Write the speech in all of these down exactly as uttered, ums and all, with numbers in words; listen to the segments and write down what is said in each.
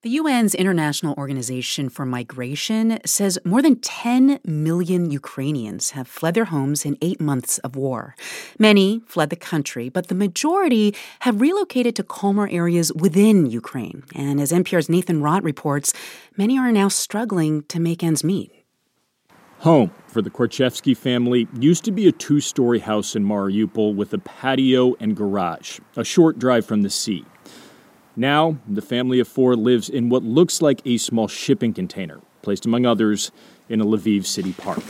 The U N's International Organization for Migration says more than ten million Ukrainians have fled their homes in eight months of war. Many fled the country, but the majority have relocated to calmer areas within Ukraine. And as N P R's Nathan Rott reports, many are now struggling to make ends meet. Home for the Korchevsky family used to be a two-story house in Mariupol with a patio and garage, a short drive from the sea. Now, the family of four lives in what looks like a small shipping container, placed among others in a Lviv city park.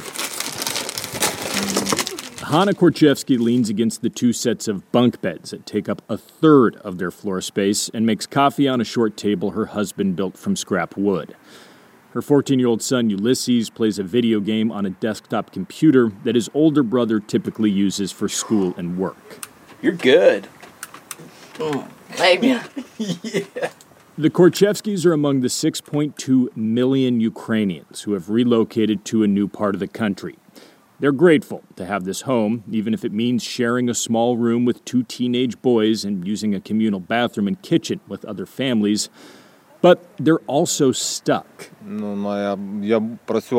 Hanna Korchevsky leans against the two sets of bunk beds that take up a third of their floor space and makes coffee on a short table her husband built from scrap wood. Her fourteen-year-old son, Ulysses, plays a video game on a desktop computer that his older brother typically uses for school and work. You're good. Mm. Maybe. Yeah. The Korchevskys are among the six point two million Ukrainians who have relocated to a new part of the country. They're grateful to have this home, even if it means sharing a small room with two teenage boys and using a communal bathroom and kitchen with other families. But they're also stuck. Volodymyr,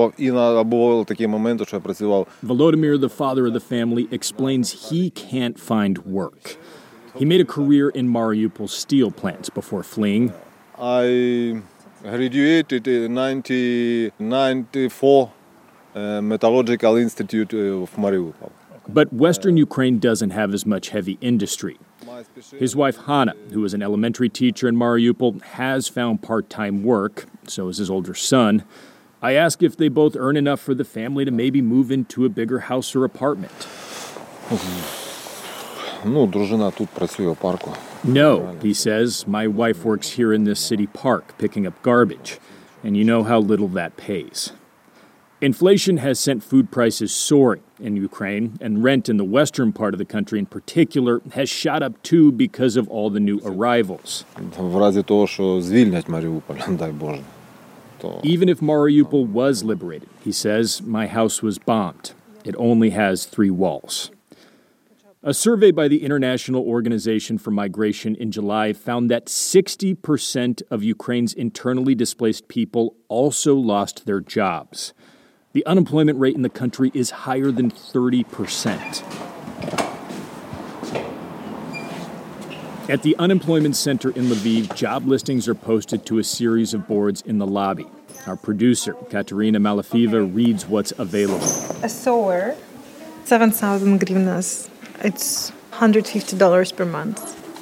the father of the family, explains he can't find work. He made a career in Mariupol steel plants before fleeing. I graduated in nineteen ninety-four uh, Metallurgical Institute of Mariupol. But Western Ukraine doesn't have as much heavy industry. His wife, Hanna, who is an elementary teacher in Mariupol, has found part-time work. So is his older son. I ask if they both earn enough for the family to maybe move into a bigger house or apartment. No, he says, my wife works here in this city park picking up garbage, and you know how little that pays. Inflation has sent food prices soaring in Ukraine, and rent in the western part of the country in particular has shot up too because of all the new arrivals. Even if Mariupol was liberated, he says, my house was bombed. It only has three walls. A survey by the International Organization for Migration in July found that sixty percent of Ukraine's internally displaced people also lost their jobs. The unemployment rate in the country is higher than thirty percent. At the Unemployment Center in Lviv, job listings are posted to a series of boards in the lobby. Our producer, Katerina Malafieva, reads what's available. A sewer, seven thousand hryvnias. It's one hundred fifty dollars per month.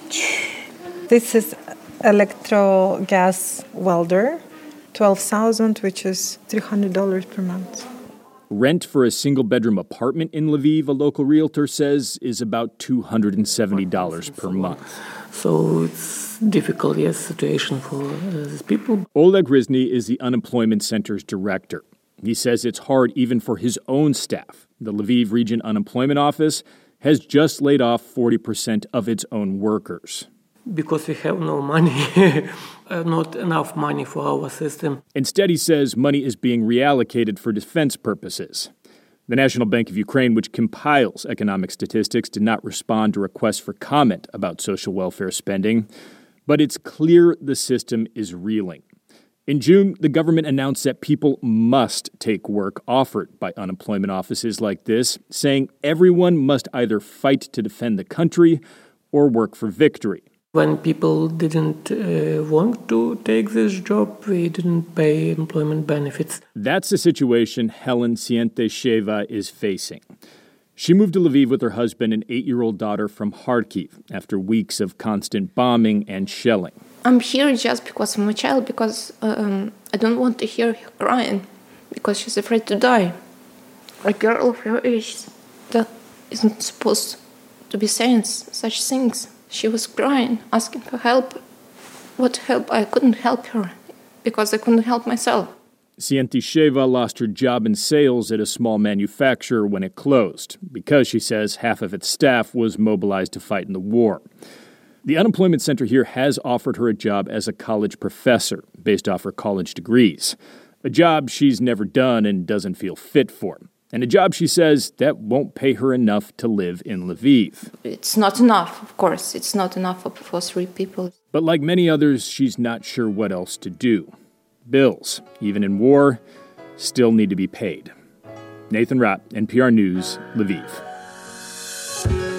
This is electro gas welder, twelve thousand dollars, which is three hundred dollars per month. Rent for a single-bedroom apartment in Lviv, a local realtor says, is about two hundred seventy dollars per month. So it's difficult, yes, situation for uh, these people. Oleg Rizny is the Unemployment Center's director. He says it's hard even for his own staff. The Lviv Region Unemployment Office has just laid off forty percent of its own workers. Because we have no money, not enough money for our system. Instead, he says money is being reallocated for defense purposes. The National Bank of Ukraine, which compiles economic statistics, did not respond to requests for comment about social welfare spending, but it's clear the system is reeling. In June, the government announced that people must take work offered by unemployment offices like this, saying everyone must either fight to defend the country or work for victory. When people didn't uh, want to take this job, we didn't pay employment benefits. That's the situation Helen Sientesheva is facing. She moved to Lviv with her husband and eight-year-old daughter from Kharkiv after weeks of constant bombing and shelling. I'm here just because of my child, because um, I don't want to hear her crying, because she's afraid to die. A girl of her age that isn't supposed to be saying such things. She was crying, asking for help. What help? I couldn't help her, because I couldn't help myself. Sientesheva lost her job in sales at a small manufacturer when it closed, because, she says, half of its staff was mobilized to fight in the war. The Unemployment Center here has offered her a job as a college professor, based off her college degrees, a job she's never done and doesn't feel fit for. and a job, she says, that won't pay her enough to live in Lviv. It's not enough, of course. It's not enough for, for three people. But like many others, she's not sure what else to do. Bills, even in war, still need to be paid. Nathan Rott, N P R News, Lviv.